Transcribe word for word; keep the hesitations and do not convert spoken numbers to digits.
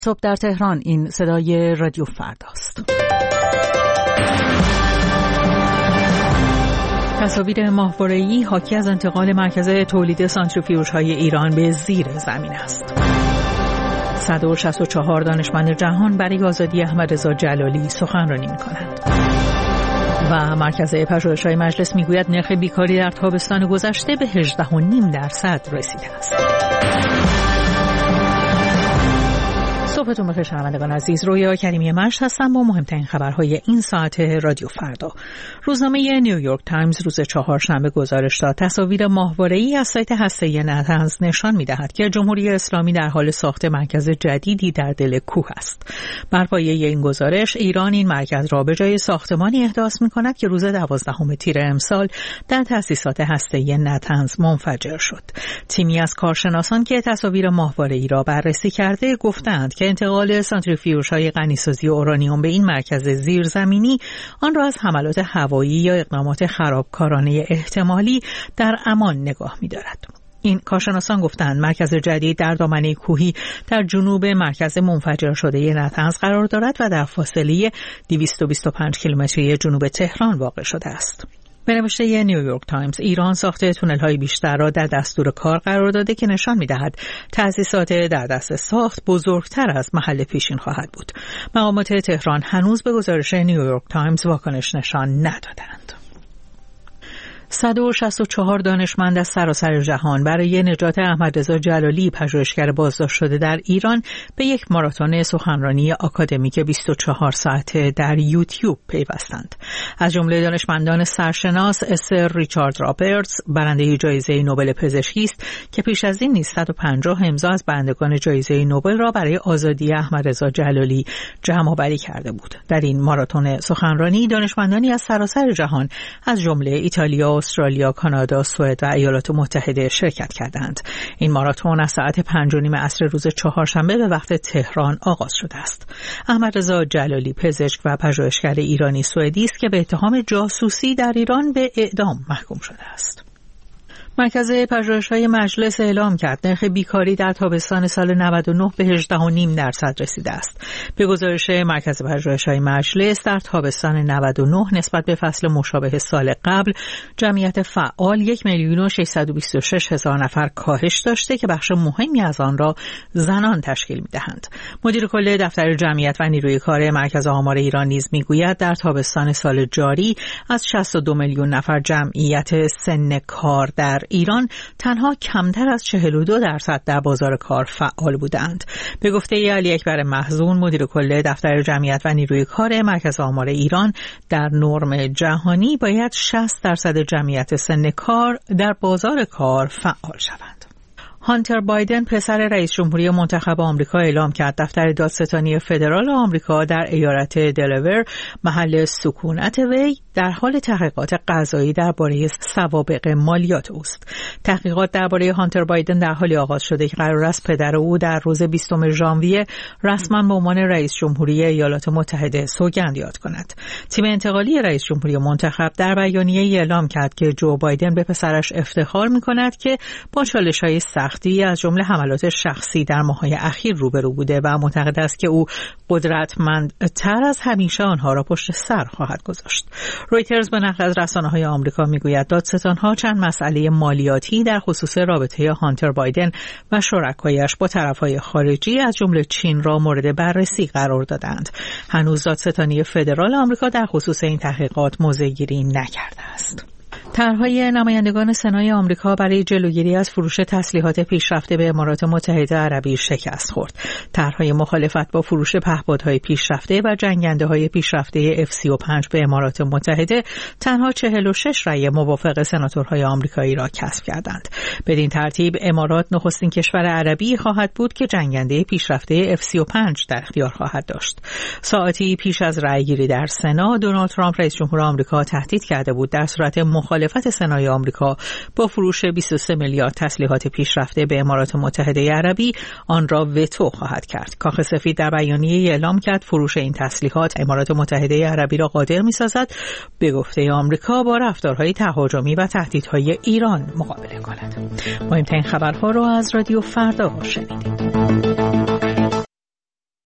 صبح در تهران، این صدای رادیو فرداست. تصاویر ماهواره‌ای حاکی از انتقال مرکز تولید سانتریفیوژهای ایران به زیر زمین است. صد و شصت و چهار دانشمند جهان برای آزادی احمدرضا جلالی سخنرانی می‌کنند. و مرکز پژوهش‌های مجلس می‌گوید نرخ بیکاری در تابستان گذشته به هجده و نیم درصد رسیده است. صبحتون بخیر شنوندگان عزیز، رویا کریمی مشت هستم با مهمترین خبرهای این ساعت رادیو فردا. روزنامه نیویورک تایمز روز چهارشنبه گزارش داد تصاویر ماهواره‌ای از سایت هسته‌ای نتنز نشان می‌دهد که جمهوری اسلامی در حال ساخت مرکز جدیدی در دل کوه است. بر پایه این گزارش ایران این مرکز را به جای ساختمانی احداث می‌کند که روز دوازدهم تیر امسال در تأسیسات هسته‌ای نتنز منفجر شد. تیمی از کارشناسان که تصاویر ماهواره‌ای را بررسی کرده گفتند که انتقال سانتریفیوژهای غنیسازی اورانیوم به این مرکز زیرزمینی آن را از حملات هوایی یا اقدامات خرابکارانه احتمالی در امان نگاه می‌دارد. این کارشناسان گفتند مرکز جدید در دامنه کوهی در جنوب مرکز منفجر شده نتنز قرار دارد و در فاصله دویست و بیست و پنج کیلومتری جنوب تهران واقع شده است. به نوشته نیویورک تایمز ایران ساخت تونل‌های بیشتر را در دستور کار قرار داده که نشان می‌دهد تأسیسات در دست ساخت بزرگتر از محل پیشین خواهد بود. مقامات تهران هنوز به گزارش نیویورک تایمز واکنش نشان ندادند. صد و شصت و چهار دانشمند از سراسر جهان برای نجات احمدرضا جلالی پژوهشگر بازداشت شده در ایران به یک ماراتون سخنرانی آکادمیک بیست و چهار ساعته در یوتیوب پیوستند. از جمله دانشمندان سرشناس سر ریچارد رابرتس برنده جایزه نوبل پزشکی است که پیش از این نیز صد و پنجاه امضا از برندگان جایزه نوبل را برای آزادی احمدرضا جلالی جمع‌آوری کرده بود. در این ماراتون سخنرانی دانشمندانی از سراسر جهان از جمله ایتالیا، استرالیا، کانادا، سوئد و ایالات متحده شرکت کردند. این ماراتون از ساعت پنج و نیم عصر روز چهارشنبه به وقت تهران آغاز شده است. احمدرضا جلالی پزشک و پژوهشگر ایرانی سوئدی است که به اتهام جاسوسی در ایران به اعدام محکوم شده است. مرکز پژوهش‌های مجلس اعلام کرد نرخ بیکاری در تابستان سال نود و نه به هجده و نیم درصد رسیده است. به گزارش مرکز پژوهش‌های مجلس در تابستان نود و نه نسبت به فصل مشابه سال قبل جمعیت فعال یک میلیون و ششصد و بیست و شش هزار نفر کاهش داشته که بخش مهمی از آن را زنان تشکیل می‌دهند. مدیر کل دفتر جمعیت و نیروی کار مرکز آمار ایران نیز می‌گوید در تابستان سال جاری از شصت و دو میلیون نفر جمعیت سن کار در ایران تنها کمتر از چهل و دو درصد در بازار کار فعال بودند. به گفته علی اکبر محزون مدیر کل دفتر جمعیت و نیروی کار مرکز آمار ایران در نرم جهانی باید شصت درصد جمعیت سن کار در بازار کار فعال شوند. هانتر بایدن پسر رئیس جمهوری منتخب آمریکا اعلام کرد دفتر دادستانی فدرال آمریکا در ایالت دلاور محل سکونت وی در حال تحقیقات قضایی درباره سوابق مالیات اوست. تحقیقات درباره هانتر بایدن در حالی آغاز شده که قرار است پدر او در روز بیستم ژانویه رسما به عنوان رئیس جمهوری ایالات متحده سوگند یاد کند. تیم انتقالی رئیس جمهوری منتخب در بیانیه‌ای اعلام کرد که جو بایدن به پسرش افتخار می‌کند که با چالش‌های سختی از جمله حملات شخصی در ماه‌های اخیر روبرو بوده و معتقد است که او قدرتمندتر از همیشه آنها را پشت سر خواهد گذاشت. رویترز به نقل از رسانه‌های آمریکا می‌گوید دادستان‌ها چند مسئله مالیاتی در خصوص رابطه هانتر بایدن و شرکایش با طرف‌های خارجی از جمله چین را مورد بررسی قرار دادند. هنوز دادستانی فدرال آمریکا در خصوص این تحقیقات موضع‌گیری نکرده است. طرح‌های نمایندگان سنای آمریکا برای جلوگیری از فروش تسلیحات پیشرفته به امارات متحده عربی شکست خورد. طرح‌های مخالفت با فروش پهپادهای پیشرفته و جنگنده‌های پیشرفته اف سی و پنج به امارات متحده تنها چهل و شش رأی موافق سناتورهای آمریکایی را کسب کردند. بدین ترتیب امارات نخستین کشور عربی خواهد بود که جنگنده پیشرفته اف سی و پنج در اختیار خواهد داشت. ساعتی پیش از رأیگیری در سنا دونالد ترامپ رئیس جمهور آمریکا تهدید کرده بود در صورت مخالفت سنای آمریکا با فروش بیست و سه میلیارد تسلیحات پیشرفته به امارات متحده عربی آن را وتو خواهد کرد. کاخ سفید در بیانیه‌ای اعلام کرد فروش این تسلیحات امارات متحده عربی را قادر می‌سازد به گفته آمریکا با رفتارهای تهاجمی و تهدیدهای ایران مقابله کند. مهمترین خبرها را از رادیو فردا شنیدید.